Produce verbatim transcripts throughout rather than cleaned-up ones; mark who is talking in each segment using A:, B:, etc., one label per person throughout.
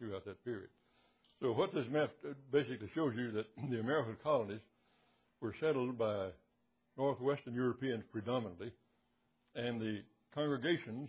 A: throughout that period. So what this map basically shows you that the American colonies were settled by Northwestern Europeans predominantly, and the congregations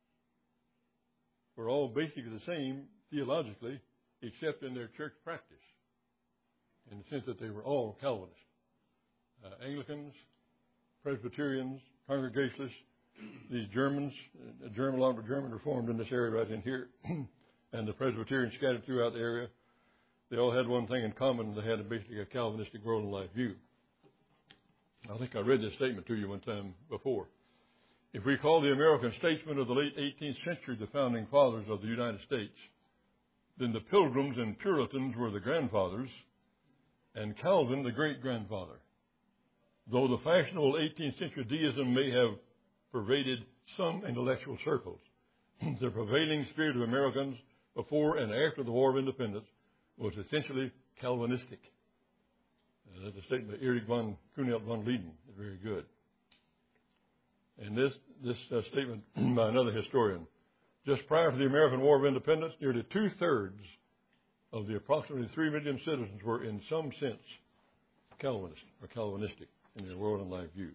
A: were all basically the same theologically, except in their church practice, in the sense that they were all Calvinists. Uh, Anglicans, Presbyterians, Congregationalists, these Germans, a German, a lot of German reformed in this area right in here, and the Presbyterians scattered throughout the area. They all had one thing in common. They had a, basically a Calvinistic world and life view. I think I read this statement to you one time before. If we call the American statesmen of the late eighteenth century the founding fathers of the United States, then the Pilgrims and Puritans were the grandfathers, and Calvin the great-grandfather. Though the fashionable eighteenth century deism may have pervaded some intellectual circles, the prevailing spirit of Americans before and after the War of Independence was essentially Calvinistic. Uh, that's a statement by Erich von Kuhnelt von Lieden. It's very good. And this, this uh, statement by another historian, just prior to the American War of Independence, nearly two-thirds of the approximately three million citizens were in some sense Calvinist or Calvinistic in their world and life view.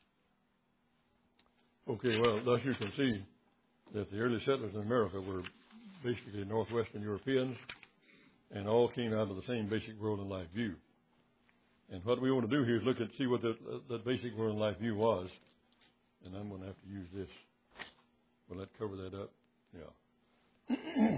A: Okay, well, thus you can see that the early settlers in America were basically Northwestern Europeans and all came out of the same basic world and life view. And what we want to do here is look at, see what that, that basic world and life view was. And I'm going to have to use this. Will that cover that up? Yeah.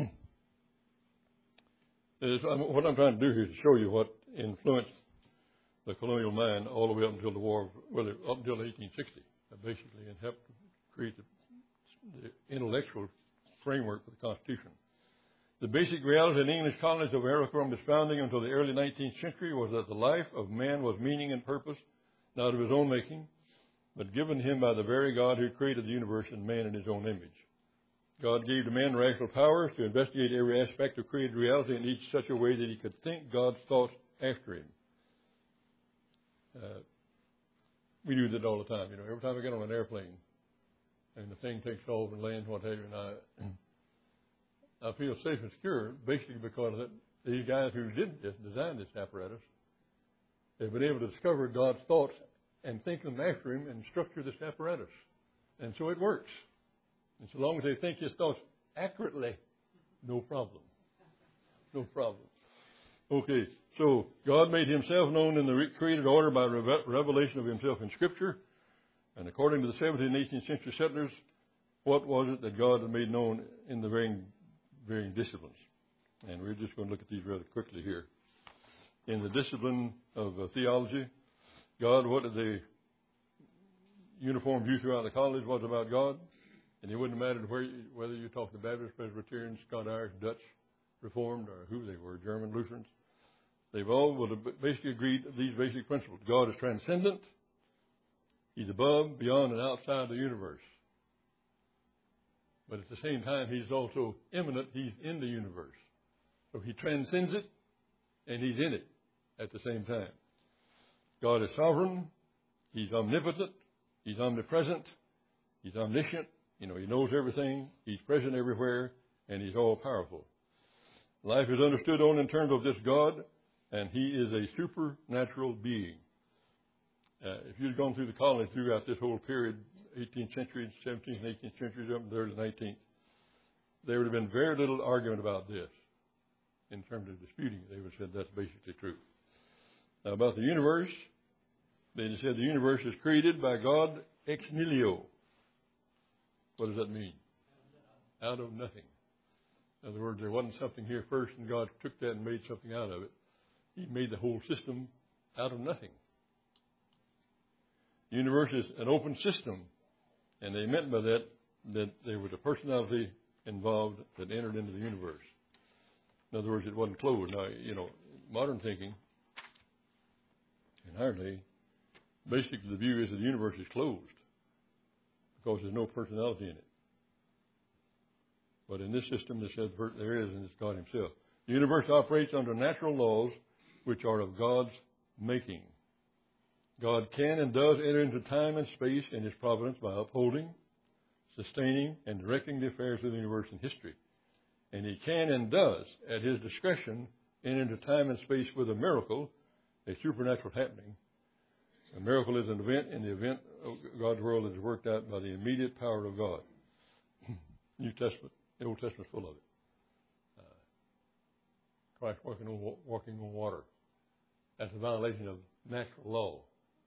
A: Is, I'm, what I'm trying to do here is show you what influenced the colonial mind all the way up until the war, well, up until eighteen sixty, basically, and helped create the, the intellectual framework for the Constitution. The basic reality in the English colonies of America from its founding until the early nineteenth century was that the life of man was meaning and purpose, not of his own making, but given him by the very God who created the universe and man in his own image. God gave to man rational powers to investigate every aspect of created reality in each such a way that he could think God's thoughts after him. Uh, we do that all the time. You know, every time I get on an airplane and the thing takes off and lands, what have you, and I, I feel safe and secure basically because of that, these guys who did this, designed this apparatus, they've been able to discover God's thoughts and think them after him and structure this apparatus. And so it works. And so long as they think his thoughts accurately, no problem. No problem. Okay, so God made himself known in the created order by revelation of himself in Scripture. And according to the seventeenth and eighteenth century settlers, what was it that God had made known in the varying, varying disciplines? And we're just going to look at these rather quickly here. In the discipline of uh, theology, God, what did the uniform view throughout the college was about God? And it wouldn't matter where you, whether you talk to Baptists, Presbyterians, Scott-Irish, Dutch, Reformed, or who they were, German, Lutherans. They've all would have basically agreed to these basic principles. God is transcendent. He's above, beyond, and outside the universe. But at the same time, he's also immanent. He's in the universe. So he transcends it, and he's in it at the same time. God is sovereign. He's omnipotent. He's omnipresent. He's omniscient. You know, he knows everything. He's present everywhere, and he's all-powerful. Life is understood only in terms of this God, and he is a supernatural being. Uh, if you'd gone through the colonies throughout this whole period, eighteenth century, seventeenth, and eighteenth centuries, up to the early nineteenth, there would have been very little argument about this in terms of disputing it. They would have said that's basically true. Now, about the universe, they said the universe is created by God ex nihilo. What does that mean? Out of nothing. In other words, there wasn't something here first, and God took that and made something out of it. He made the whole system out of nothing. The universe is an open system, and they meant by that that there was a personality involved that entered into the universe. In other words, it wasn't closed. Now, you know, modern thinking, in our day, basically the view is that the universe is closed because there's no personality in it. But in this system, they said there is, and it's God himself. The universe operates under natural laws which are of God's making. God can and does enter into time and space in his providence by upholding, sustaining, and directing the affairs of the universe and history. And he can and does, at his discretion, enter into time and space with a miracle, a supernatural happening. A miracle is an event, and the event of God's world is worked out by the immediate power of God. New Testament, the Old Testament, full of it. Uh, Christ walking on, walking on water. That's a violation of natural law.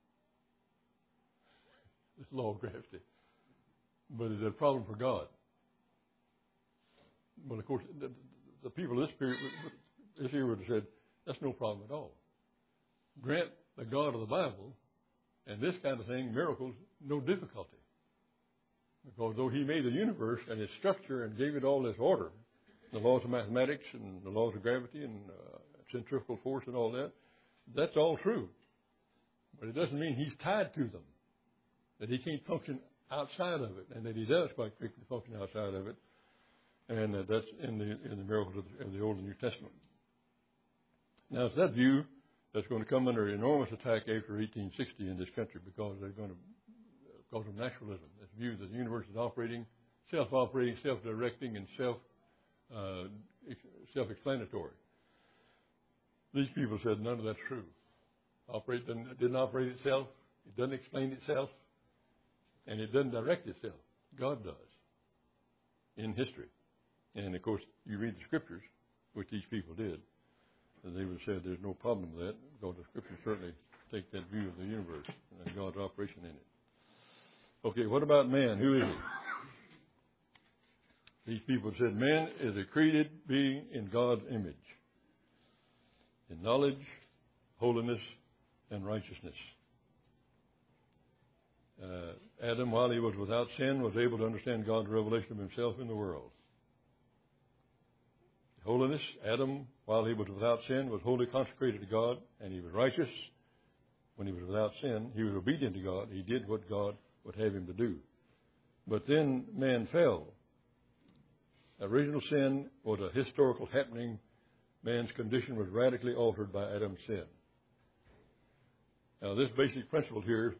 A: This law of gravity. But it's a problem for God. But of course, the, the people of this period, this era would have said, that's no problem at all. Grant the God of the Bible and this kind of thing, miracles, no difficulty. Because though he made the universe and its structure and gave it all this order, the laws of mathematics and the laws of gravity and uh, centrifugal force and all that, that's all true. But it doesn't mean he's tied to them, that he can't function outside of it, and that he does quite quickly function outside of it. And uh, that's in the in the miracles of the, of the Old and New Testament. Now, it's that view that's going to come under enormous attack after eighteen sixty in this country, because they're going to, because of naturalism. This view that the universe is operating, self-operating, self-directing, and self, uh, self-explanatory. These people said none of that's true. Operate didn't, didn't operate itself. It doesn't explain itself. And it doesn't direct itself. God does in history. And, of course, you read the Scriptures, which these people did, and they would have said there's no problem with that, because the Scriptures certainly take that view of the universe and God's operation in it. Okay, what about man? Who is he? These people said man is a created being in God's image, in knowledge, holiness, and righteousness. Uh, Adam, while he was without sin, was able to understand God's revelation of himself in the world. Holiness, Adam, while he was without sin, was wholly consecrated to God, and he was righteous. When he was without sin, he was obedient to God. He did what God would have him to do. But then man fell. Original sin was a historical happening. Man's condition was radically altered by Adam's sin. Now, this basic principle here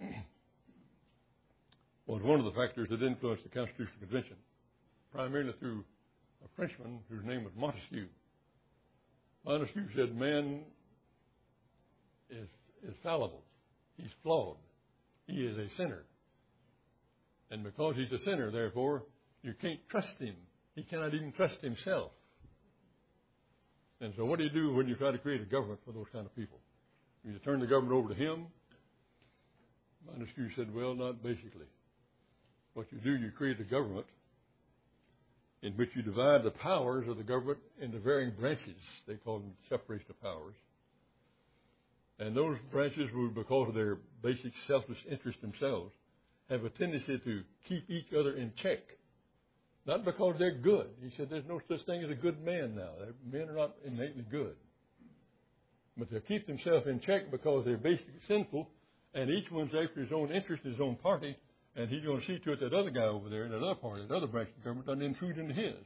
A: was one of the factors that influenced the Constitutional Convention, primarily through a Frenchman whose name was Montesquieu. Montesquieu said man is, is fallible. He's flawed. He is a sinner. And because he's a sinner, therefore, you can't trust him. He cannot even trust himself. And so what do you do when you try to create a government for those kind of people? You turn the government over to him? Montesquieu said, well, not basically. What you do, you create a government in which you divide the powers of the government into varying branches. They call them separation of powers. And those branches would, because of their basic selfless interest themselves, have a tendency to keep each other in check. Not because they're good. He said there's no such thing as a good man now. Men are not innately good. But they'll keep themselves in check because they're basically sinful, and each one's after his own interest, his own party, and he's going to see to it that other guy over there in that other party, that other branch of the government, doesn't intrude into his.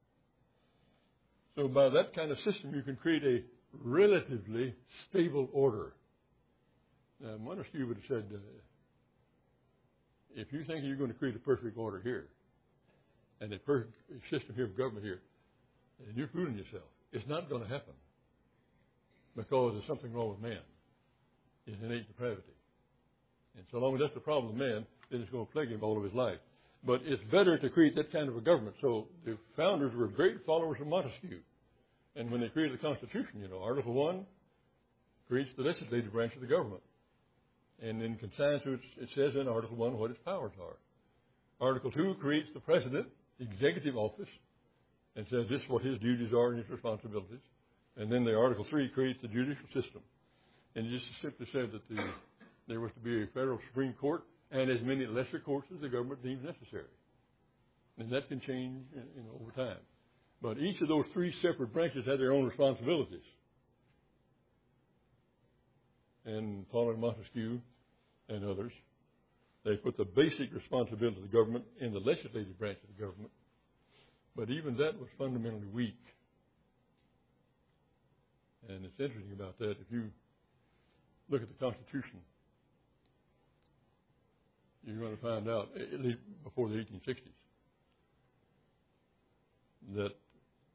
A: So by that kind of system, you can create a relatively stable order. Now, Montesquieu would have said, uh, if you think you're going to create a perfect order here, and a perfect system here of government here, and you're fooling yourself. It's not going to happen because there's something wrong with man. His innate depravity. And so long as that's the problem with man, then it's going to plague him all of his life. But it's better to create that kind of a government. So the founders were great followers of Montesquieu. And when they created the Constitution, you know, Article one creates the legislative branch of the government. And in consigns to it, it says in Article one what its powers are. Article two creates the president, executive office, and says this is what his duties are and his responsibilities. And then the Article three creates the judicial system. And it just simply said that the, there was to be a federal Supreme Court and as many lesser courts as the government deems necessary. And that can change, you know, over time. But each of those three separate branches had their own responsibilities. And following Montesquieu and others, they put the basic responsibility of the government in the legislative branch of the government. But even that was fundamentally weak. And it's interesting about that. If you look at the Constitution, you're going to find out, at least before the eighteen sixties, that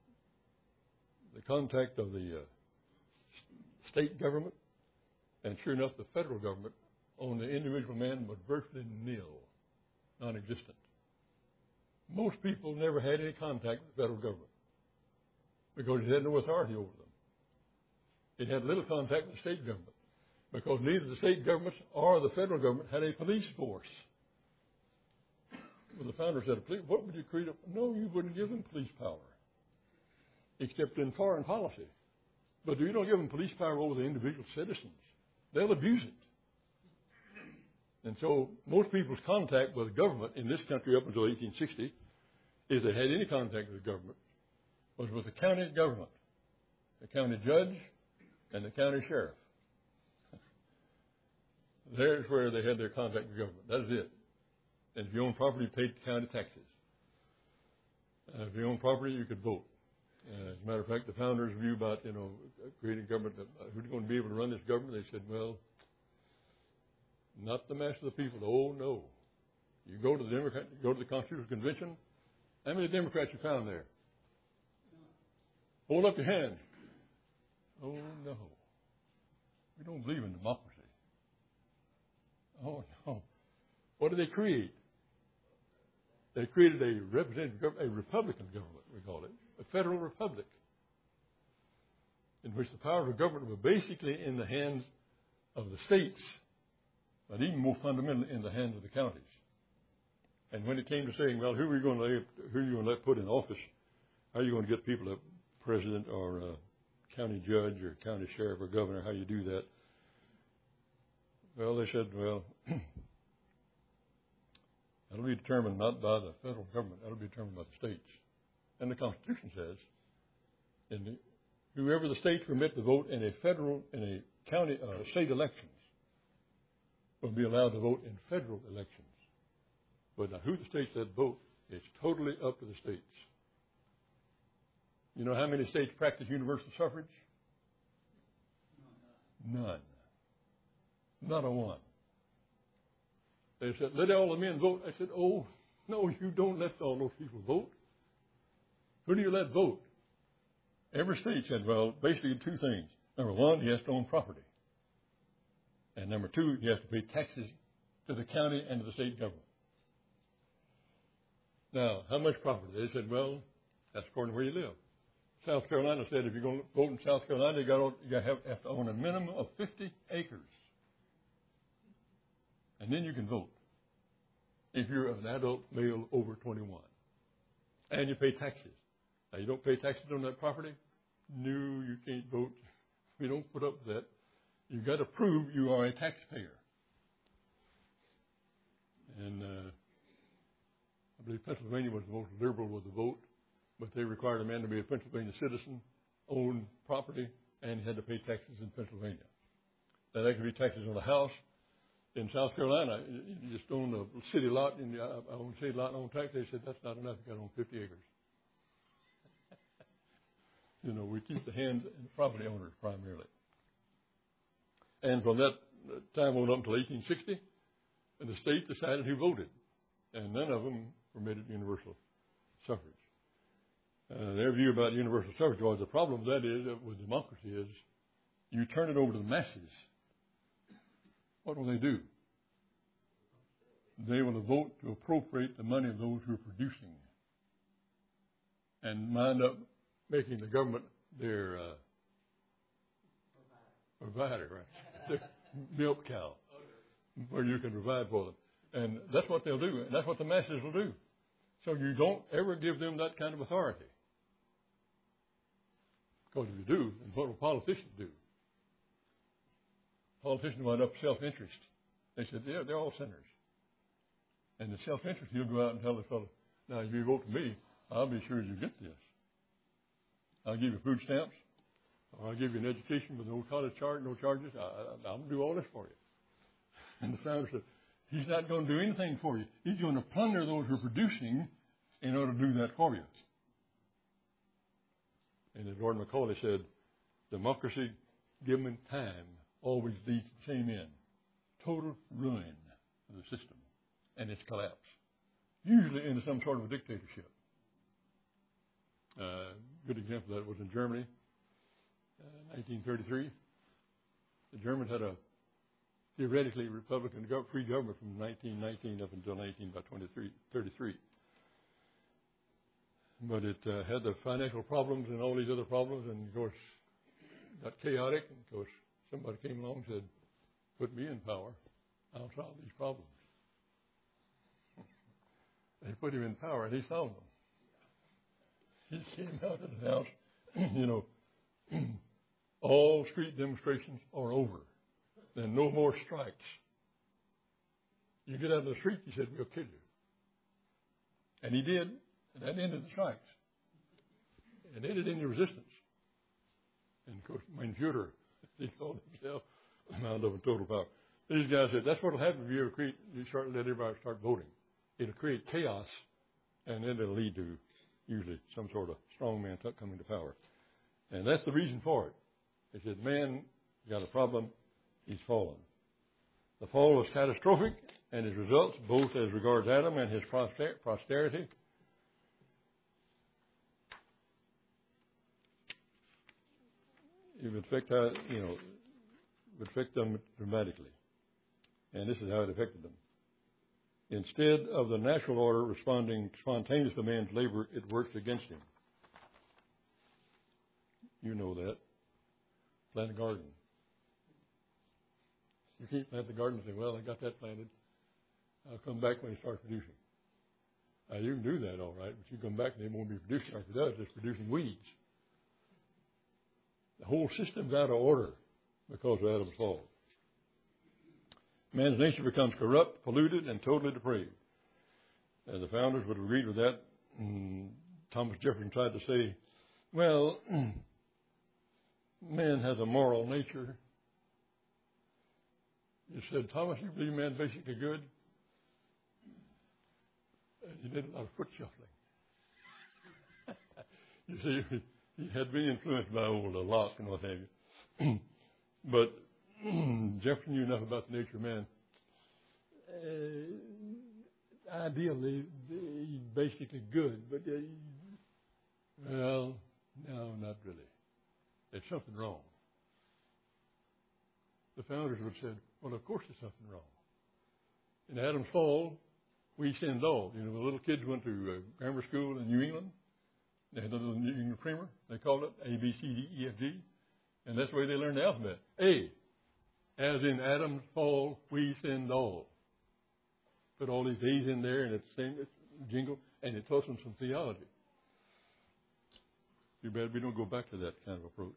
A: the contact of the uh, state government, and sure enough, the federal government on the individual man was virtually nil, non-existent. Most people never had any contact with the federal government because it had no authority over them. It had little contact with the state government because neither the state governments or the federal government had a police force. Well, the founders said, what would you create? A, no, you wouldn't give them police power, except in foreign policy. But you don't give them police power over the individual citizens. They'll abuse it. And so most people's contact with the government in this country up until eighteen sixty, if they had any contact with the government, was with the county government, the county judge, and the county sheriff. There's where they had their contact with government. That is it. And if you own property, you paid county taxes. Uh, if you own property, you could vote. Uh, as a matter of fact, the founders' view about, you know, creating government, uh, who's going to be able to run this government, they said, well, not the mass of the people. Oh, no. You go to the Democrat, you go to the Constitutional Convention. How many Democrats you found there? Hold up your hand. Oh, no. We don't believe in democracy. Oh, no. What did they create? They created a representative government, a Republican government, we call it, a federal republic, in which the power of the government was basically in the hands of the states, but even more fundamentally in the hands of the counties. And when it came to saying, well, who are you going to let, who are you going to let put in office? How are you going to get people, a president or a county judge or county sheriff or governor? How do you do that? Well, they said, well, that'll be determined not by the federal government. That'll be determined by the states. And the Constitution says, in the, whoever the states permit to vote in a federal, in a county, uh, state elections, will be allowed to vote in federal elections. But now, who the states that vote, it's totally up to the states. You know how many states practice universal suffrage? None. Not a one. They said, let all the men vote. I said, oh, no, you don't let all those people vote. Who do you let vote? Every state said, well, basically two things. Number one, he has to own property. And number two, he has to pay taxes to the county and to the state government. Now, how much property? They said, well, that's according to where you live. South Carolina said if you're going to vote in South Carolina, you got to, you have, have to own a minimum of fifty acres. And then you can vote if you're an adult male over twenty-one. And you pay taxes. Now, you don't pay taxes on that property? No, you can't vote. You don't put up with that. You've got to prove you are a taxpayer. And uh, I believe Pennsylvania was the most liberal with the vote, but they required a man to be a Pennsylvania citizen, own property, and he had to pay taxes in Pennsylvania. Now, that could be taxes on the house. In South Carolina, you just own a city lot, and I own a city lot and own tax. They said, that's not enough. You've got to own fifty acres. You know, we keep the hands and property owners primarily. And from that time on up until eighteen sixty, and the state decided who voted. And none of them permitted universal suffrage. Uh, their view about universal suffrage was the problem with that is, uh, with democracy is, you turn it over to the masses. What will they do? They will vote to appropriate the money of those who are producing and wind up making the government their uh, provider, right? Their milk cow, where you can provide for them. And that's what they'll do. And that's what the masses will do. So you don't ever give them that kind of authority. Because if you do, then what will politicians do? Politicians wind up self-interest. They said, yeah, they're all sinners. And the self-interest, you'll go out and tell the fellow, now, if you vote for me, I'll be sure you get this. I'll give you food stamps, or I'll give you an education with no college charge, no charges. I, I, I'm going to do all this for you. And the founder said, he's not going to do anything for you. He's going to plunder those who are producing in order to do that for you. And as Lord Macaulay said, democracy given time always leads to the same end. Total ruin of the system and its collapse. Usually into some sort of a dictatorship. A uh, good example of that was in Germany. uh, nineteen thirty-three. The Germans had a theoretically Republican gov- free government from nineteen nineteen up until nineteen thirty-three. But it uh, had the financial problems and all these other problems, and of course, got chaotic. And of course, somebody came along and said, "Put me in power, I'll solve these problems." They put him in power, and he solved them. He came out and announced, you know, all street demonstrations are over. Then no more strikes. You get out of the street, he said, "We'll kill you." And he did, and that ended the strikes. It ended any resistance. And of course, mein Führer, he called himself, out of total power. These guys said, that's what will happen if you ever create, you start let everybody start voting. It'll create chaos, and then it'll lead to usually some sort of strongman coming to power. And that's the reason for it. They said, man got a problem, he's fallen. The fall was catastrophic, and its results, both as regards Adam and his posterity, it would affect, uh, you know, would affect them dramatically. And this is how it affected them. Instead of the natural order responding spontaneously to man's labor, it works against him. You know that. Plant a garden. You can't plant the garden and say, well, I got that planted. I'll come back when it starts producing. Now, you can do that all right, but you come back and it won't be producing like it does. It's producing weeds. The whole system's out of order because of Adam's fall. Man's nature becomes corrupt, polluted, and totally depraved. And the founders would agree with that. And Thomas Jefferson tried to say, well, man has a moral nature. He said, Thomas, you believe man's basically good? And he did a lot of foot shuffling. You see, he had been influenced by old Locke and what have you. But Jefferson knew enough about the nature of man. Uh, ideally, he's basically good, but uh, well, no, not really. There's something wrong. The founders would have said, well, of course there's something wrong. In Adam's fall, we sinned all. You know, the little kids went to uh, grammar school in New England. They had a little New England primer. They called it A, B, C, D, E, F, G. And that's the way they learned the alphabet. A, as in Adam's fall, we sinned all. Put all these A's in there, and it's the same jingle, and it taught them some theology. Too bad we don't go back to that kind of approach.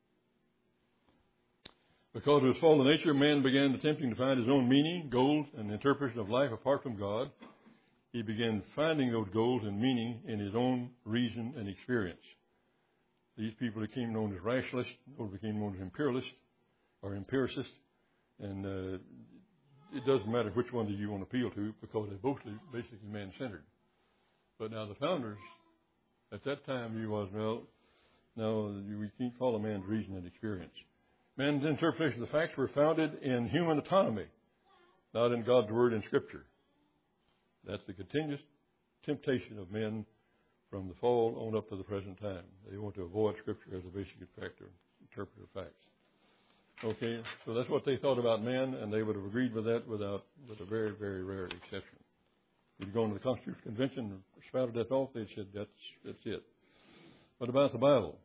A: Because of his fallen nature, man began attempting to find his own meaning, goals, and interpretation of life apart from God. He began finding those goals and meaning in his own reason and experience. These people became known as rationalists, those became known as imperialists or empiricists, and uh, it doesn't matter which one that you want to appeal to because they're both basically man-centered. But now the founders, at that time, you was, well, no, we can't call a man's reason and experience. Man's interpretation of the facts were founded in human autonomy, not in God's word and Scripture. That's the continuous temptation of men from the fall on up to the present time. They want to avoid Scripture as a basic factor, interpreter of facts. Okay, so that's what they thought about man, and they would have agreed with that without, with a very, very rare exception. If you'd gone to the Constitutional Convention and spouted that off, they'd said, that's, that's it. What about the Bible?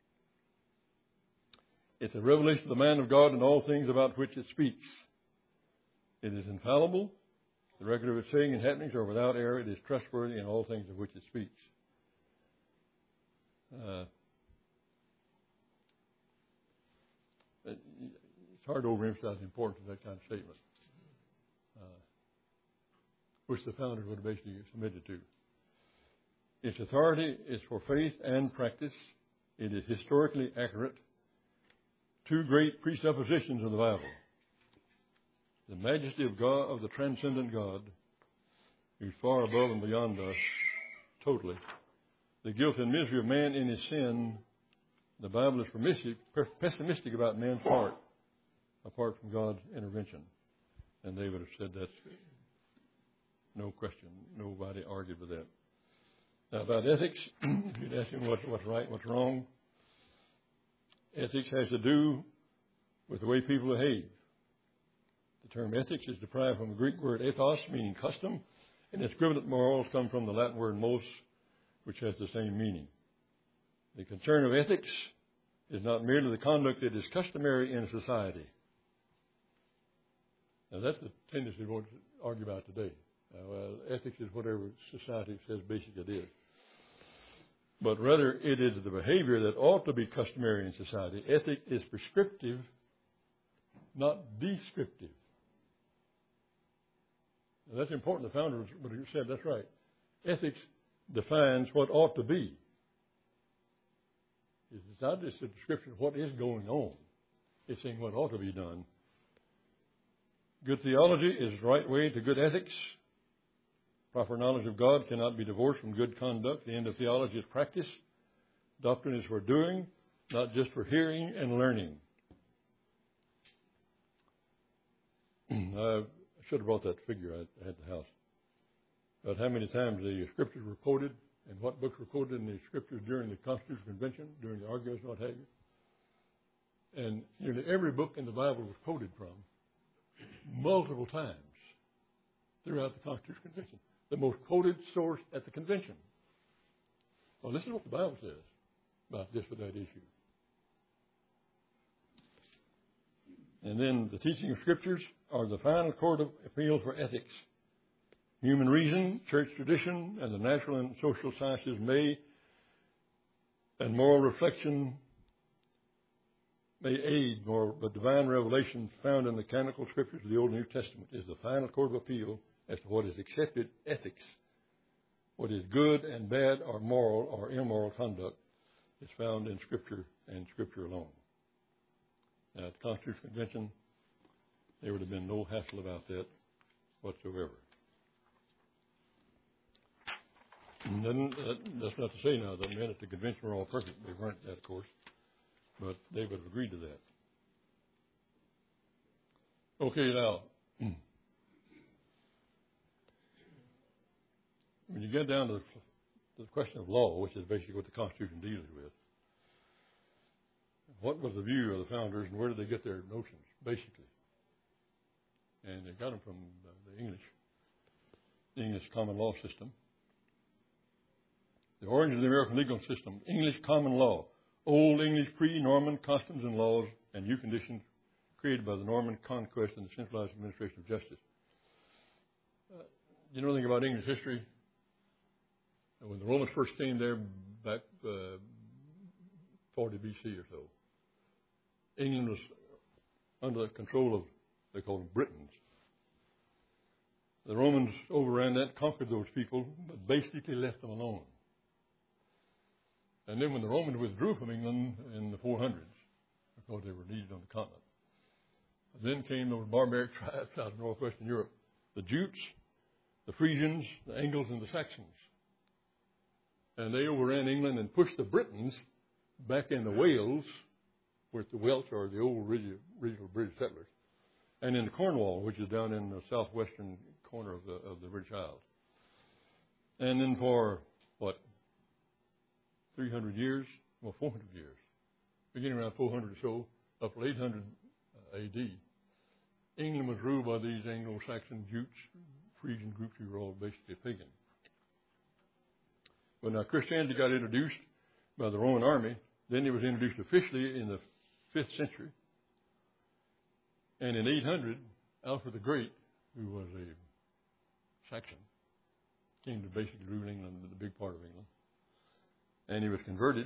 A: It's a revelation of the man of God and all things about which it speaks. It is infallible. The record of its saying and happenings are without error. It is trustworthy in all things of which it speaks. Uh, it's hard to overemphasize the importance of that kind of statement, uh, which the founders would have basically submitted to. Its authority is for faith and practice. It is historically accurate. Two great presuppositions of the Bible. The majesty of God, of the transcendent God, who's far above and beyond us, totally. The guilt and misery of man in his sin. The Bible is permissive, pessimistic about man's part, apart from God's intervention. And they would have said that's no question. Nobody argued with that. Now, about ethics, if you'd ask him what, what's right, what's wrong, Ethics has to do with the way people behave. The term ethics is derived from the Greek word ethos, meaning custom, and its equivalent morals come from the Latin word mos, which has the same meaning. The concern of ethics is not merely the conduct that is customary in society. Now, that's the tendency we want to argue about today. Uh, well, ethics is whatever society says basically it is. But rather, it is the behavior that ought to be customary in society. Ethics is prescriptive, not descriptive. Now, that's important. The founder, what he said, that's right. Ethics defines what ought to be. It's not just a description of what is going on. It's saying what ought to be done. Good theology is the right way to good ethics. Proper knowledge of God cannot be divorced from good conduct. The end of theology is practice. Doctrine is for doing, not just for hearing and learning. I should have brought that figure I had at the house. But how many times the scriptures were quoted and what books were quoted in the scriptures during the Constitutional Convention, during the arguments, what have you. And nearly every book in the Bible was quoted from multiple times throughout the Constitutional Convention. The most quoted source at the convention. Well, this is what the Bible says about this or that issue. And then the teaching of Scriptures are the final court of appeal for ethics. Human reason, church tradition, and the natural and social sciences may, and moral reflection may aid more, but divine revelation found in the canonical Scriptures of the Old and New Testament is the final court of appeal as to what is accepted ethics. What is good and bad or moral or immoral conduct is found in Scripture and Scripture alone. Now, at the Constitutional Convention, there would have been no hassle about that whatsoever. And then, uh, that's not to say now that men at the convention were all perfect. They weren't that, of course. But they would have agreed to that. Okay, now, when you get down to the, to the question of law, which is basically what the Constitution deals with, what was the view of the founders and where did they get their notions, basically? And they got them from the English, the English common law system. The origin of the American legal system, English common law, Old English pre-Norman customs and laws and new conditions created by the Norman conquest and the centralized administration of justice. Uh, you know anything about English history? When the Romans first came there back uh, forty B C or so, England was under the control of, they called them Britons. The Romans overran that, conquered those people, but basically left them alone. And then when the Romans withdrew from England in the four hundreds, because they were needed on the continent, then came those barbaric tribes out of northwestern Europe, the Jutes, the Frisians, the Angles, and the Saxons. And they overran England and pushed the Britons back into Wales, where the Welsh are the old original, original British settlers, and into Cornwall, which is down in the southwestern corner of the, of the British Isles. And then for, what, three hundred years, well, four hundred years, beginning around four hundred or so, up to eight hundred uh, A D, England was ruled by these Anglo-Saxon Jutes, Frisian groups who were all basically pagan. But now Christianity got introduced by the Roman army. Then it was introduced officially in the fifth century. And in eight hundred, Alfred the Great, who was a Saxon, came to basically rule England, the big part of England. And he was converted,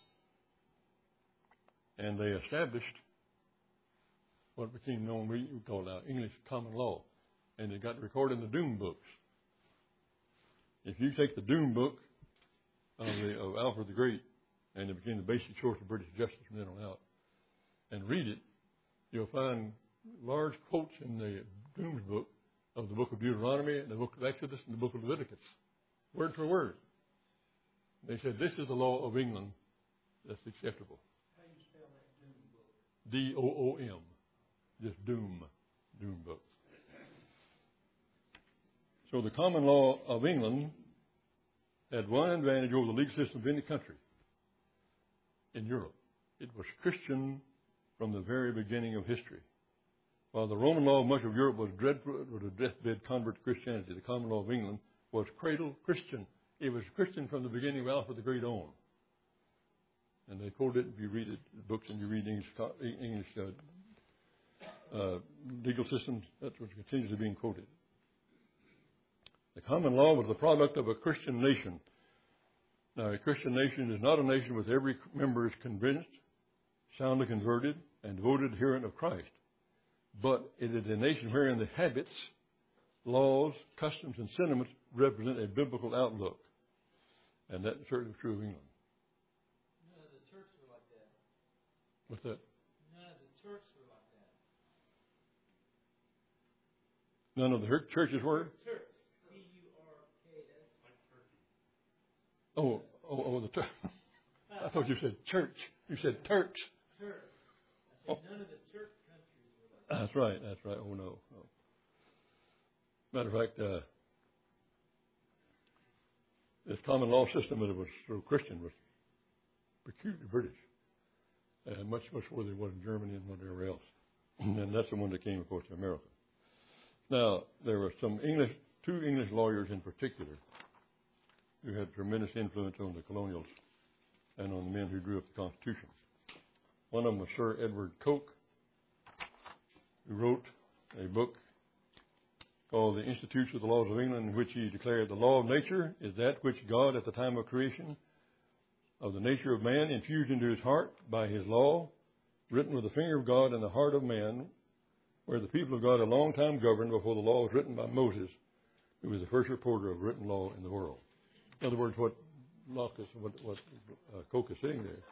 A: and they established what became known, we call now English common law. And it got recorded in the Doom books. If you take the Doom book of, the, of Alfred the Great, and it became the basic source of British justice from then on out, and read it, you'll find large quotes in the Doom book of the book of Deuteronomy and the book of Exodus and the book of Leviticus, word for word. They said, this is the law of England that's acceptable.
B: How do you spell that Doom book?
A: D O O M. Just Doom. Doom book. So the common law of England had one advantage over the legal system of any country in Europe. It was Christian from the very beginning of history. While the Roman law of much of Europe was dreadful, was a deathbed convert to Christianity, the common law of England was cradle Christian. It was Christian from the beginning of Alfred the Great on. And they quote it if you read it, books and you read English, English uh, uh, legal systems. That's what continues to be quoted. The common law was the product of a Christian nation. Now, a Christian nation is not a nation with every member is convinced, soundly converted, and devoted adherent of Christ. But it is a nation wherein the habits, laws, customs, and sentiments represent a biblical outlook. And that's certainly true of England.
B: None of the churches were like that.
A: What's that?
B: None of the churches were like that.
A: None of the churches were?
B: Turks. T U R K S. Like Turkey.
A: Oh, oh, oh, the Turks. I thought you said church. You said Turks.
B: Turks. I said
A: Oh.
B: none of the Turk countries were like that.
A: That's right. That's right. Oh, no. no. Matter of fact, uh, this common law system that was so Christian was peculiarly British, and much, much more than it was in Germany and whatever else. And that's the one that came, of course, to America. Now, there were some English, two English lawyers in particular, who had tremendous influence on the colonials and on the men who drew up the Constitution. One of them was Sir Edward Coke, who wrote a book called The Institutes of the Laws of England, in which he declared the law of nature is that which God at the time of creation of the nature of man infused into his heart by his law, written with the finger of God in the heart of man, where the people of God a long time governed before the law was written by Moses, who was the first reporter of written law in the world. In other words, what Locke is, what, what uh, Coke is saying there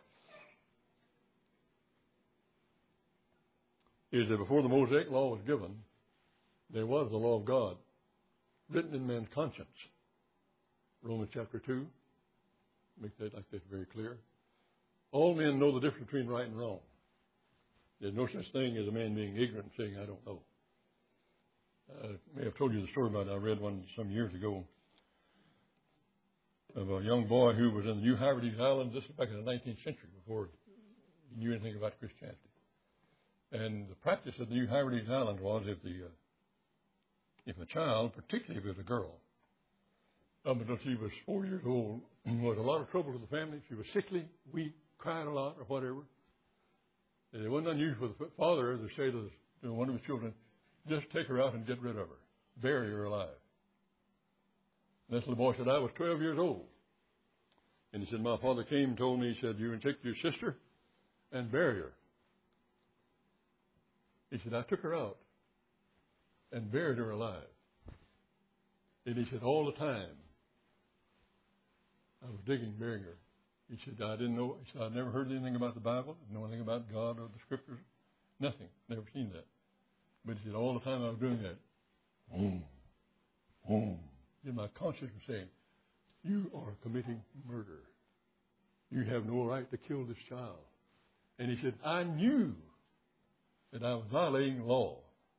A: is that before the Mosaic law was given, there was the law of God written in man's conscience. Romans chapter two, make that like that very clear. All men know the difference between right and wrong. There's no such thing as a man being ignorant and saying, I don't know. I may have told you the story about it. I read one some years ago of a young boy who was in the New Hebrides Islands. This is back in the nineteenth century, before he knew anything about Christianity. And the practice of the New Hebrides Islands was if the uh, if a child, particularly if it was a girl, up until she was four years old, was a lot of trouble to the family. She was sickly, weak, cried a lot, or whatever. And it wasn't unusual for the father to say to, the, to one of his children, just take her out and get rid of her, bury her alive. And this little boy said, I was twelve years old. And he said, my father came and told me, he said, you can take your sister and bury her. He said, I took her out and buried her alive. And he said, all the time I was digging, burying her. He said, I didn't know, he said, I'd never heard anything about the Bible, didn't know anything about God or the Scriptures, nothing, never seen that. But he said, all the time I was doing that, boom, boom, in my conscience was saying, you are committing murder. You have no right to kill this child. And he said, I knew that I was violating law.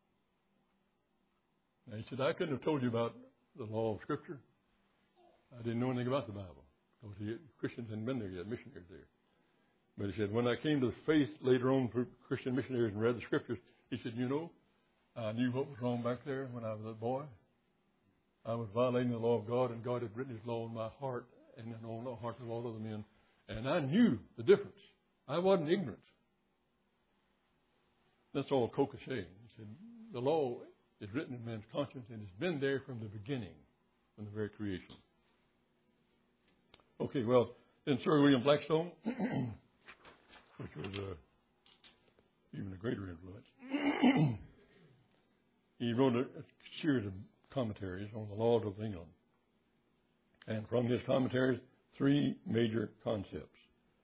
A: And he said, I couldn't have told you about the law of Scripture. I didn't know anything about the Bible, because the Christians hadn't been there yet, missionaries there. But he said, when I came to the faith later on for Christian missionaries and read the Scriptures, he said, you know, I knew what was wrong back there when I was a boy. I was violating the law of God, and God had written his law in my heart and in all the hearts of all other men. And I knew the difference. I wasn't ignorant. That's all Coke is saying. He said, the law is written in man's conscience, and it's been there from the beginning, from the very creation. Okay, well, then Sir William Blackstone, which was uh, even a greater influence, he wrote a, a series of commentaries on the laws of England. And from his commentaries, three major concepts.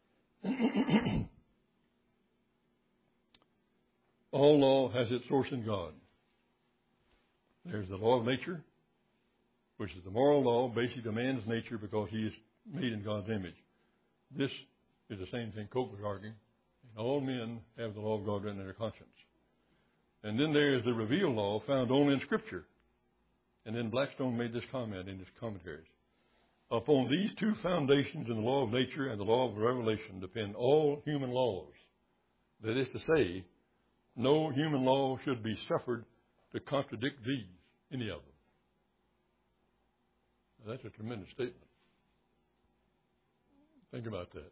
A: All law has its source in God. There's the law of nature, which is the moral law, basically man's nature, because he is made in God's image. This is the same thing Coke was arguing. And all men have the law of God written in their conscience. And then there is the revealed law found only in Scripture. And then Blackstone made this comment in his commentaries. Upon these two foundations in the law of nature and the law of revelation depend all human laws. That is to say, no human law should be suffered to contradict these, any of them. Now, that's a tremendous statement. Think about that.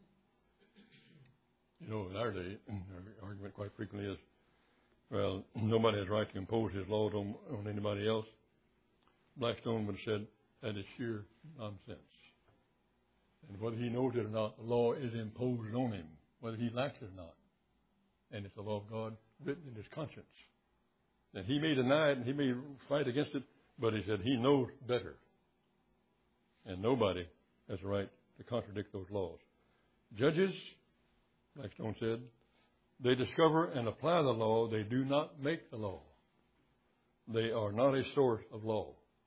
A: You know, in our day, our argument quite frequently is, well, nobody has a right to impose his laws on, on anybody else. Blackstone would have said that is sheer nonsense. And whether he knows it or not, the law is imposed on him, whether he likes it or not. And it's the law of God written in his conscience. And he may deny it and he may fight against it, but he said he knows better. And nobody has a right to contradict those laws. Judges, Blackstone said, they discover and apply the law. They do not make the law. They are not a source of law.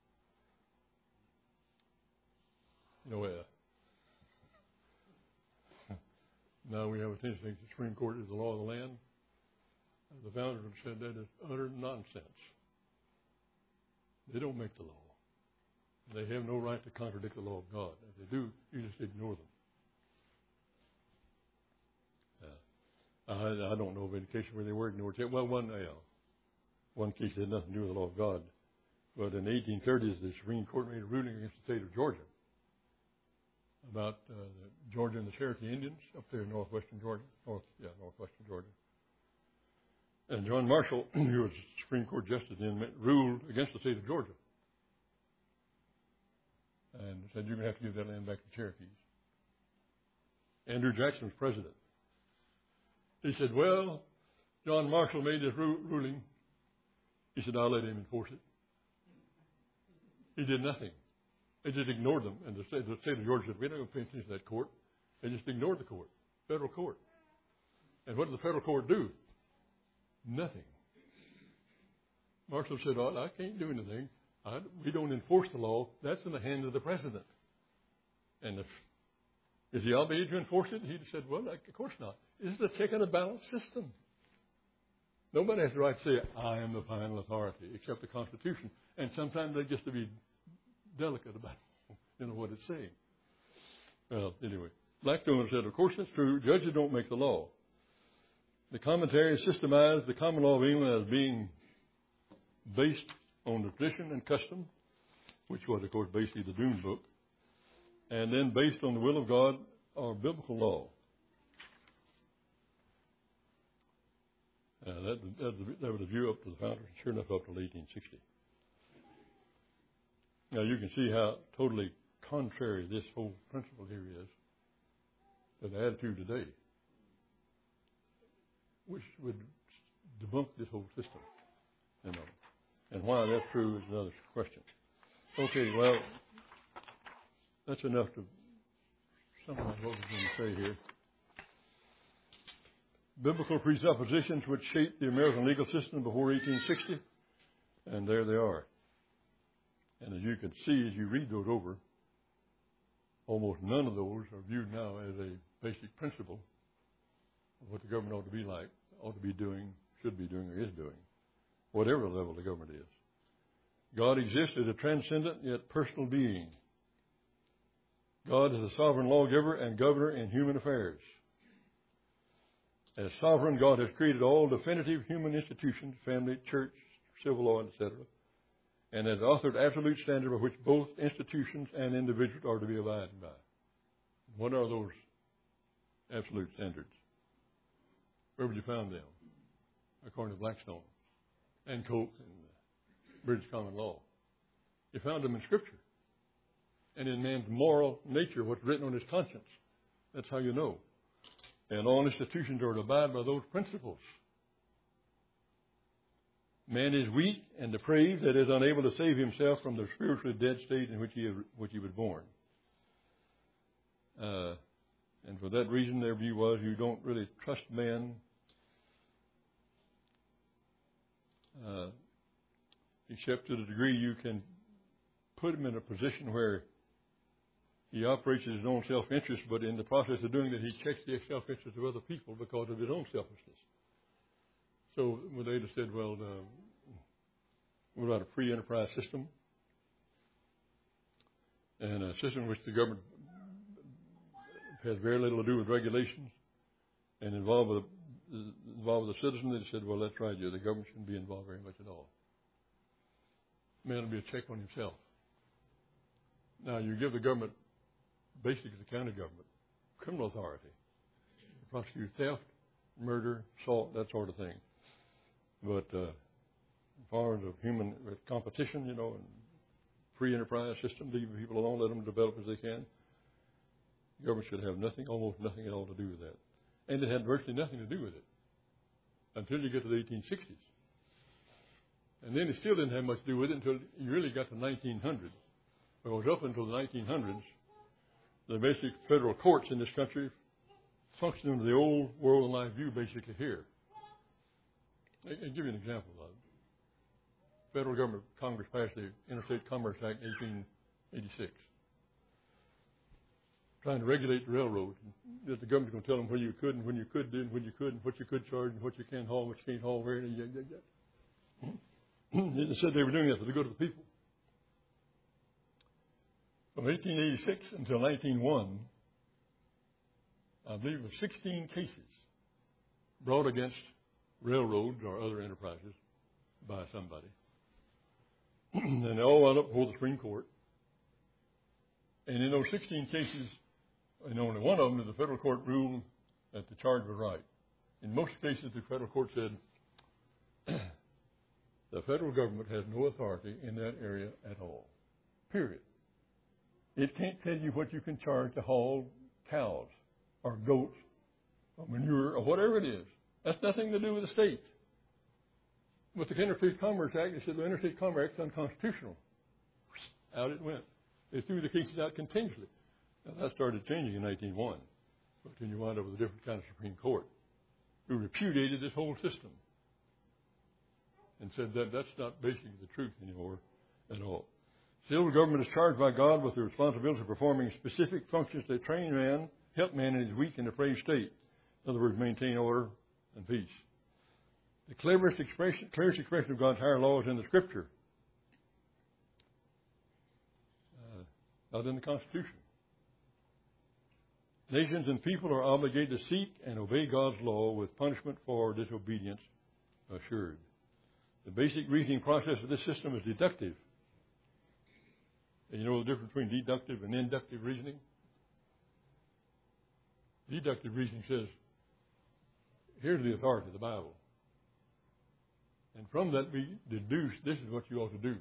A: You know, uh, now we have a tendency to think the Supreme Court is the law of the land. The founders have said that is utter nonsense. They don't make the law. They have no right to contradict the law of God. If they do, you just ignore them. Uh, I, I don't know of any case where they were ignored. Well, one, uh, one case had nothing to do with the law of God. But in the eighteen thirties, the Supreme Court made a ruling against the state of Georgia about uh, the Georgia and the Cherokee Indians up there in northwestern Georgia. North, yeah, northwestern Georgia. And John Marshall, who was Supreme Court justice then, ruled against the state of Georgia and said, you're going to have to give that land back to the Cherokees. Andrew Jackson was president. He said, well, John Marshall made this ru- ruling. He said, I'll let him enforce it. He did nothing. They just ignored them. And the state, the state of Georgia said, we're not going to pay attention to that court. They just ignored the court, federal court. And what did the federal court do? Nothing. Marshall said, oh, I can't do anything. I, we don't enforce the law. That's in the hands of the president. And if is he obligated to enforce it? He said, well, of course not. This is a check and a balance system. Nobody has the right to say, I am the final authority, except the Constitution. And sometimes they just to be delicate about you know what it's saying. Well, anyway, Blackstone said, of course it's true. Judges don't make the law. The commentary systemized the common law of England as being based on the tradition and custom, which was, of course, basically the Doom Book, and then based on the will of God or biblical law. Uh, that, that, that was a view up to the founders, sure enough, up till eighteen sixty. Now, you can see how totally contrary this whole principle here is to the attitude today, which would debunk this whole system, you know. And why that's true is another question. Okay, well, that's enough to summarize what we're going to say here. Biblical presuppositions which shaped the American legal system before eighteen sixty, and there they are. And as you can see, as you read those over, almost none of those are viewed now as a basic principle of what the government ought to be like, ought to be doing, should be doing, or is doing, whatever the level the government is. God exists as a transcendent yet personal being. God is a sovereign lawgiver and governor in human affairs. As sovereign, God has created all definitive human institutions, family, church, civil law, et cetera, and has authored absolute standards by which both institutions and individuals are to be abided by. What are those absolute standards? Where would you find them? According to Blackstone and Coke and British Common Law. You found them in Scripture and in man's moral nature, what's written on his conscience. That's how you know. And all institutions are to abide by those principles. Man is weak and depraved, that is unable to save himself from the spiritually dead state in which he, which he was born. Uh, and for that reason, their view was you don't really trust man uh, except to the degree you can put him in a position where he operates in his own self-interest, but in the process of doing that, he checks the self-interest of other people because of his own selfishness. So when they just said, well, uh, what about a free enterprise system? and a system in which the government has very little to do with regulations and involved with the, involved with the citizen. They said, well, that's right, yeah, the government shouldn't be involved very much at all. Man will be a check on himself. Now, you give the government, basically the county government, criminal authority to prosecute theft, murder, assault, that sort of thing. But uh, as far as a human competition, you know, and free enterprise system, leave people alone, let them develop as they can. The government should have nothing, almost nothing at all to do with that. And it had virtually nothing to do with it until you get to the eighteen sixties. And then it still didn't have much to do with it until you really got to nineteen hundred. It was up until the nineteen hundreds, the basic federal courts in this country functioned under the old world and life view basically here. I'll give you an example of it. Federal government, Congress passed the Interstate Commerce Act in eighteen eighty-six, trying to regulate the railroad. That the government was going to tell them when you could and when you could do and when you could and what you could charge and what you can't haul and what you can't haul where. And yeah, yeah, yeah. They said they were doing that for the good of the people. From eighteen eighty-six until nineteen oh one, I believe it was sixteen cases brought against railroads or other enterprises by somebody. And they all wound up before the Supreme Court. And in those sixteen cases, in only one of them did the federal court rule that the charge was right. In most cases, the federal court said the federal government has no authority in that area at all. Period. It can't tell you what you can charge to haul cows or goats or manure or whatever it is. That's nothing to do with the state. With the Interstate Commerce Act, they said the Interstate Commerce Act is unconstitutional. Out it went. They threw the cases out continuously. Now, that started changing in nineteen oh one. But then you wound up with a different kind of Supreme Court who repudiated this whole system and said that that's not basically the truth anymore at all. Still, the government is charged by God with the responsibility of performing specific functions to train man, help man in his weak and depraved state. In other words, maintain order and peace. The clearest expression, clearest expression of God's higher law is in the Scripture, uh, not in the Constitution. Nations and people are obligated to seek and obey God's law with punishment for disobedience assured. The basic reasoning process of this system is deductive. And you know the difference between deductive and inductive reasoning? Deductive reasoning says, here's the authority of the Bible. And from that we deduce this is what you ought to do.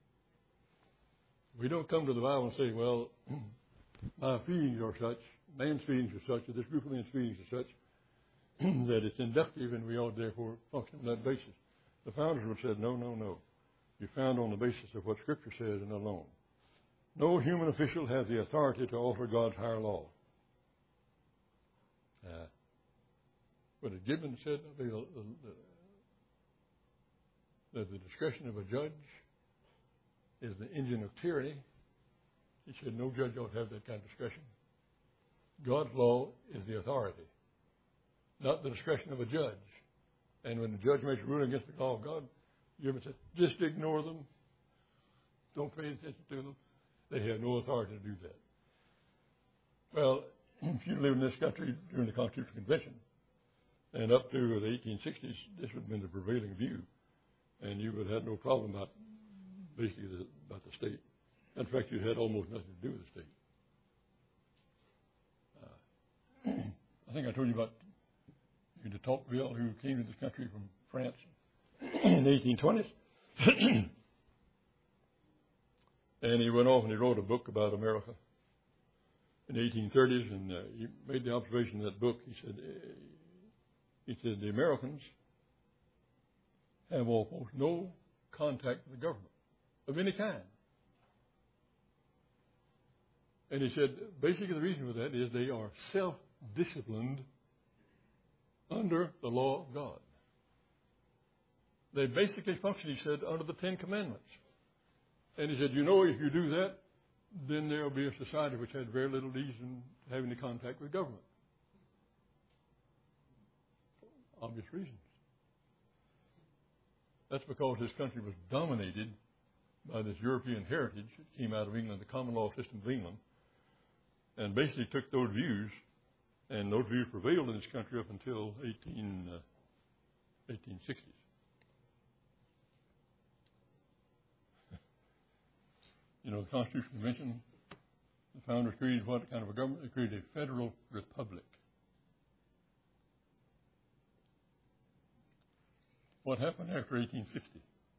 A: We don't come to the Bible and say, well, my feelings are such, man's feelings are such, or this group of men's feelings are such, that it's inductive and we ought therefore function on that basis. The founders would have said, no, no, no. You're found on the basis of what Scripture says and alone. No human official has the authority to alter God's higher law. Uh, but as Gibbon said, the, the, the, that the discretion of a judge is the engine of tyranny. He said no judge ought to have that kind of discretion. God's law is the authority, not the discretion of a judge. And when the judge makes a ruling against the law of God, Gibbon said, just ignore them. Don't pay attention to them. They have no authority to do that. Well, if you live in this country during the Constitutional Convention, and up to the eighteen sixties, this would have been the prevailing view, and you would have had no problem about basically the, about the state. In fact, you had almost nothing to do with the state. Uh, I think I told you about de Tocqueville, who came to this country from France in the eighteen twenties. And he went off and he wrote a book about America in the eighteen thirties, and uh, he made the observation in that book. He said, uh, he said, the Americans have almost no contact with the government of any kind. And he said, basically the reason for that is they are self-disciplined under the law of God. They basically function, he said, under the Ten Commandments. And he said, you know, if you do that, then there will be a society which had very little reason to have any contact with government. For obvious reasons. That's because this country was dominated by this European heritage that came out of England, the common law system of England, and basically took those views, and those views prevailed in this country up until eighteen, uh, eighteen sixties. You know, the Constitution Convention, the founders created what kind of a government? They created a federal republic. What happened after eighteen sixty?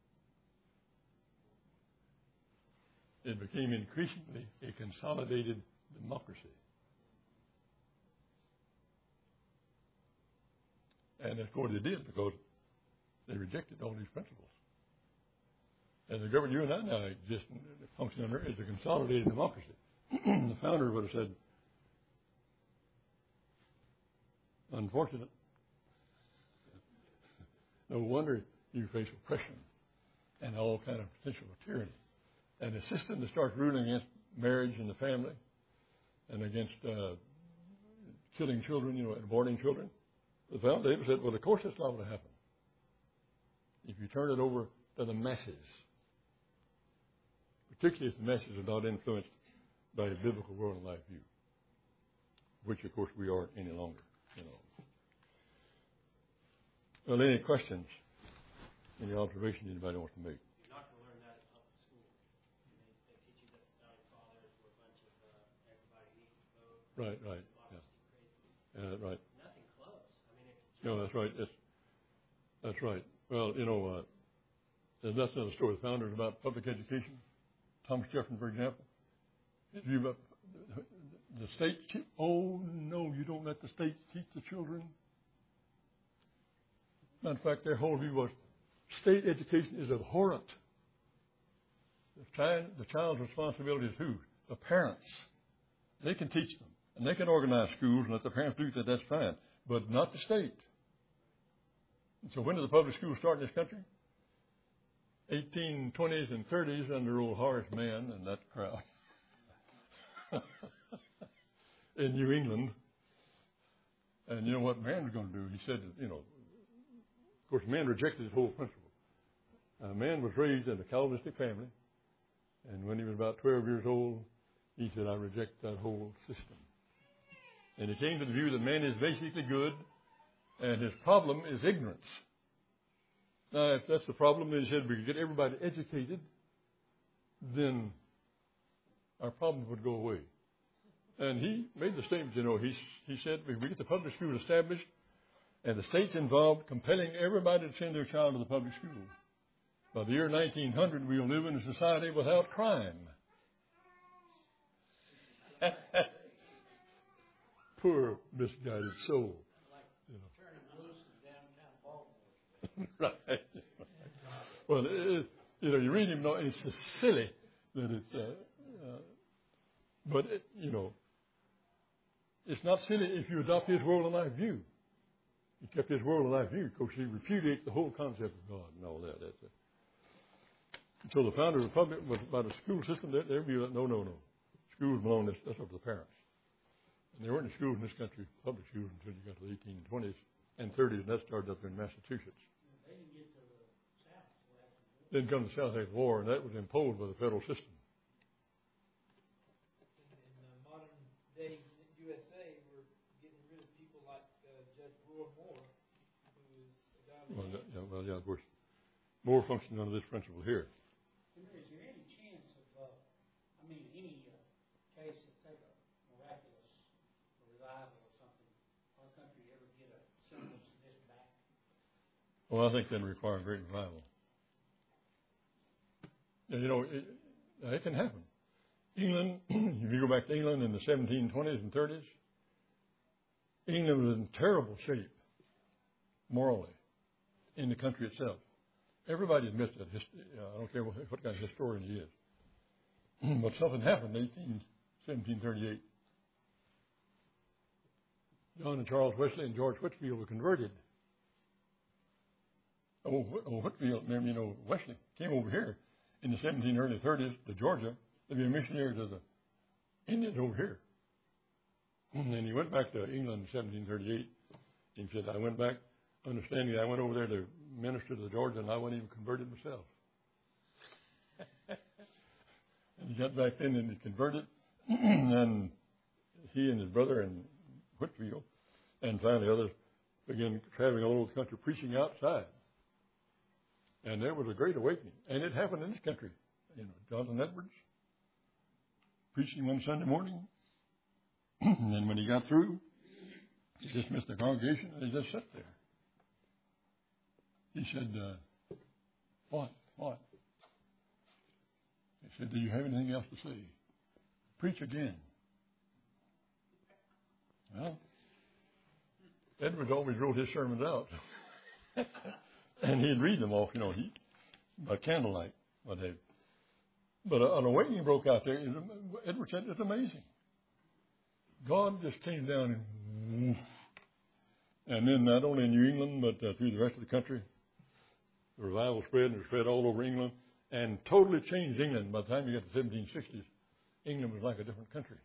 A: It became increasingly a consolidated democracy. And of course they did, because they rejected all these principles. And the government you and I now exist and function under is a consolidated democracy. The founder would have said, unfortunate. No wonder you face oppression and all kind of potential of tyranny. And a system that starts ruling against marriage and the family and against uh, killing children, you know, and aborting children. The founder said, well, of course that's not going to happen. If you turn it over to the masses, particularly if the masses are not influenced by a biblical world and life view, which, of course, we aren't any longer, you know. Well, any questions, any observations anybody wants to make?
B: You're not going to learn that at public school. They, they teach you that the founding fathers were a bunch of uh, everybody needs to vote.
A: Right, right. Yeah.
B: Crazy.
A: Uh, right.
B: Nothing close. I mean, it's
A: No, that's right. It's, that's right. Well, you know, uh, that's another story. The founders about public education. Thomas Jefferson, for example. His view about the state. Oh, no, you don't let the state teach the children. In fact, their whole view was state education is abhorrent. The, child, the child's responsibility is who? The parents. They can teach them, and they can organize schools and let the parents do that. That's fine, but not the state. And so when did the public schools start in this country? eighteen twenties and thirties under old Horace Mann and that crowd in New England. And you know what Mann was going to do? He said, that, you know, of course, Mann rejected this whole principle. Uh, Mann was raised in a Calvinistic family, and when he was about twelve years old, he said, I reject that whole system. And he came to the view that man is basically good, and his problem is ignorance. Now, if that's the problem, then he said we could get everybody educated, then our problems would go away. And he made the statement, you know, he, he said, if we get the public schools established and the state's involved, compelling everybody to send their child to the public school, by the year nineteen hundred, we'll live in a society without crime. Poor misguided soul. You know.
B: turning loose in downtown Baltimore.
A: Right. Well, it, it, you know, you read him, and it's so silly that it's, uh, uh, but, it, you know, it's not silly if you adopt his world and life view. He kept his world and life view. Of course, he repudiates the whole concept of God and all that. That's it. So the founder of the Republic was about a school system. Their, their view, no, no, no. Schools belong, that's, that's up to the parents. And there weren't any schools in this country, public schools, until you got to the eighteen twenties and thirties, and that started up in Massachusetts.
B: They didn't get to the South.
A: Then come the South African War, and that was imposed by the federal system.
B: In uh, modern day U S A, we're getting rid of people like uh, Judge Roy Moore, who is a godly
A: Well,
B: man.
A: yeah, well, yeah, of course. More functioning under this principle here.
C: Is there any chance of, uh, I mean, any uh, case that take a miraculous revival or something, our country ever get a semblance of this back?
A: Well, I think that requires great revival. And, you know, it, it can happen. England, if you go back to England in the seventeen twenties and thirties, England was in terrible shape morally in the country itself. Everybody admits that. I don't care what, what kind of historian he is. But something happened in seventeen thirty-eight. John and Charles Wesley and George Whitefield were converted. Oh, oh Whitefield, you know, Wesley came over here in the seventeen early thirties to Georgia to be a missionary to the Indians over here. And he went back to England in seventeen thirty-eight. He said, I went back, understanding I went over there to minister to the Georgia, and I wasn't even converted myself. he got back in and he converted, and he and his brother in Whitfield, and finally others, began traveling all over the country preaching outside. And there was a great awakening. And it happened in this country. You know, Jonathan Edwards preaching one Sunday morning. And then when he got through, he dismissed the congregation and he just sat there. He said, uh, what? What? He said, do you have anything else to say? Preach again. Well, Edwards always wrote his sermons out. And he'd read them off, you know, he, by candlelight, what have you. But an awakening broke out there. Edwards said, it's amazing. God just came down and woof. And then not only in New England, but uh, through the rest of the country, the revival spread and it spread all over England and totally changed England. By the time you got to the seventeen sixties, England was like a different country.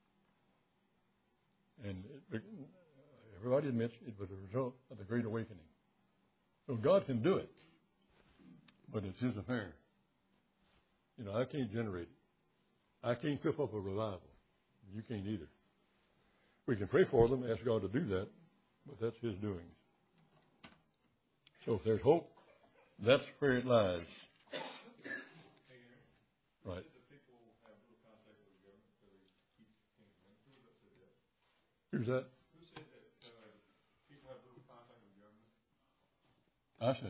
A: And it, everybody admits it was a result of the Great Awakening. So God can do it, but it's His affair. You know, I can't generate it. I can't whip up a revival. You can't either. We can pray for them, ask God to do that, but that's His doing. So if there's hope, that's where it lies. Right. Who's that? I said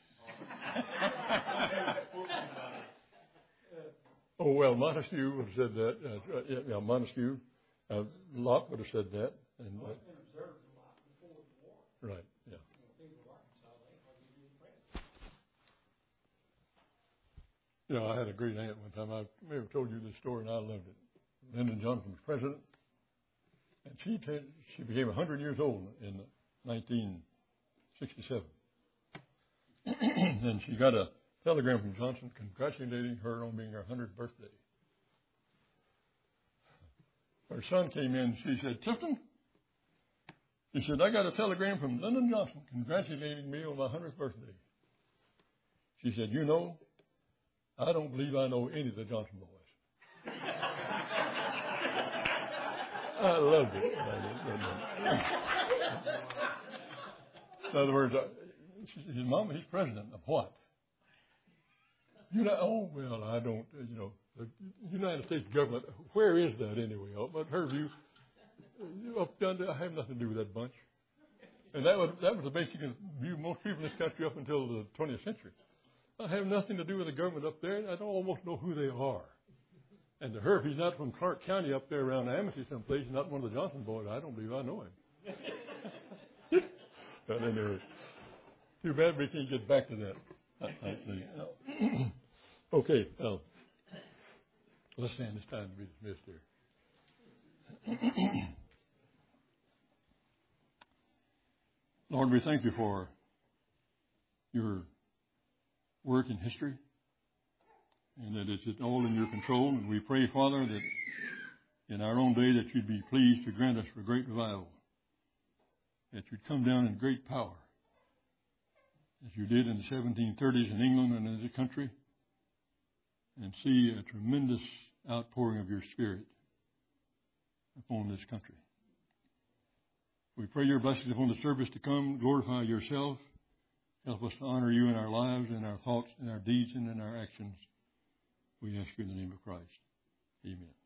A: it. Oh, well, Montesquieu would have said that. Uh, yeah, yeah, Montesquieu. Uh, Locke would have said that. And, uh, right, yeah. You know, I had a great aunt one time. I may have told you this story, and I loved it. Lyndon Johnson was president, and she t- she became one hundred years old in nineteen sixty-seven. And she got a telegram from Johnson congratulating her on being her hundredth birthday. Her son came in. She said, Tifton, he said, I got a telegram from Lyndon Johnson congratulating me on my hundredth birthday. She said, you know, I don't believe I know any of the Johnson boys. I loved it. In other words, his mama, he's president of what? You know, oh, well, I don't, you know, the United States government, where is that anyway? Oh, but her view, up down there, I have nothing to do with that bunch. And that was, that was the basic view of most people in this country up until the twentieth century. I have nothing to do with the government up there. I don't almost know who they are. And to her, if he's not from Clark County up there around Amity someplace, not one of the Johnson boys, I don't believe I know him. But anyway, too bad we can't get back to that. I, I think. Okay, well, let's stand. It's time to be dismissed here. Lord, we thank you for your work in history, and that it's all in your control. And we pray, Father, that in our own day that you'd be pleased to grant us a great revival, that you'd come down in great power, as you did in the seventeen thirties in England and in the country, and see a tremendous outpouring of your Spirit upon this country. We pray your blessings upon the service to come. Glorify yourself. Help us to honor you in our lives, in our thoughts, in our deeds, and in our actions. We ask you in the name of Christ. Amen.